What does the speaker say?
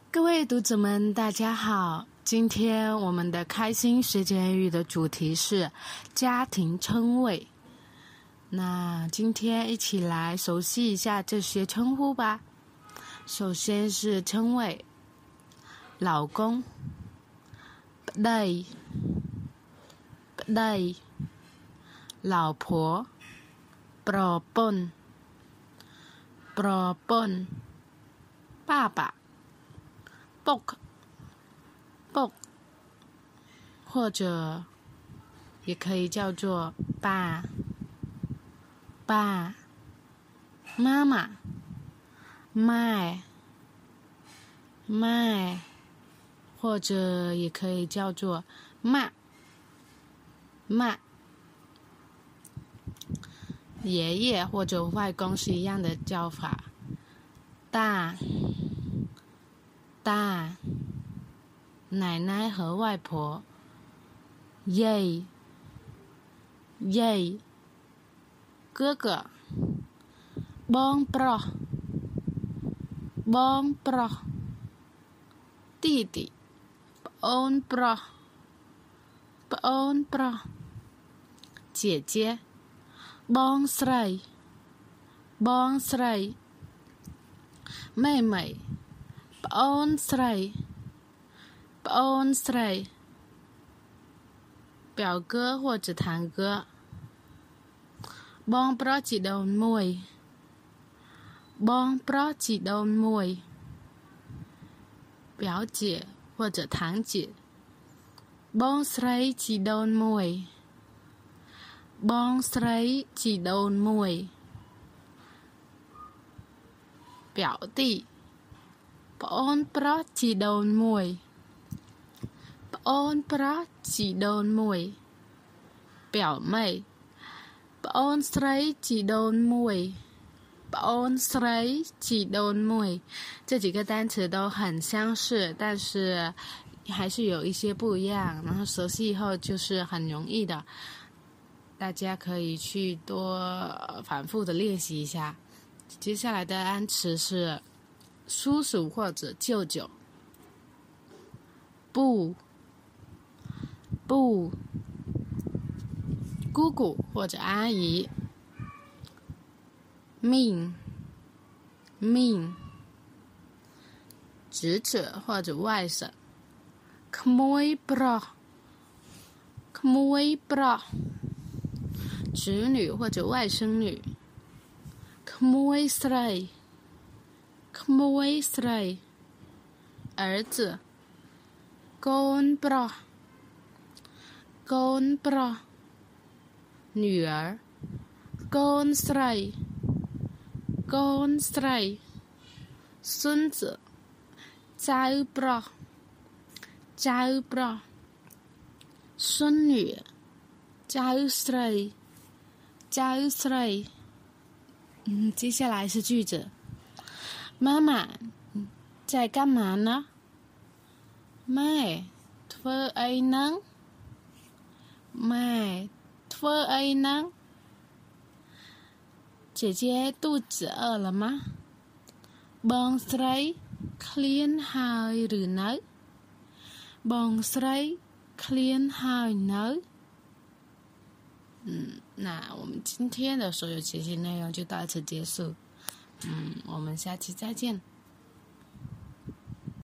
各位读者们大家好，今天我们的开心学简语的主题是家庭称谓。那今天一起来熟悉一下这些称呼吧。首先是称谓，老公 Đây 老婆 Propon 爸爸Bok 或者也可以叫做爸妈妈麦或者也可以叫做妈爷爷或者外公是一样的叫法大奶奶和外婆耶哥哥bong pro 弟弟 bong pro 姐姐 bong sray 妹妹 bong sray 表哥或者堂哥 bong pro chị đầu mui 表姐或者堂姐 bong sray chị đầu mui 表弟 bong pro chị đầu mui 表妹 bong sray chị đầu mui 这几个单词都很相似，但是还是有一些不一样，然后熟悉以后就是很容易的，大家可以去多反复的练习一下。接下来的单词是叔叔或者舅舅，不姑姑或者阿姨，命侄子或者外甥，khmoi bro 侄女或者外甥女，khmoi sray 儿子，con bro 女儿，con sray 孙子，cháu bro 孙女，cháu sray 接下来是句子，妈妈在干嘛呢？Mẹធ្វើអីហ្នឹង？姐姐肚子饿了吗？ បងស្រីឃ្លានហើយឬនៅ？那我们今天的所有学习内容就到此结束。我们下期再见。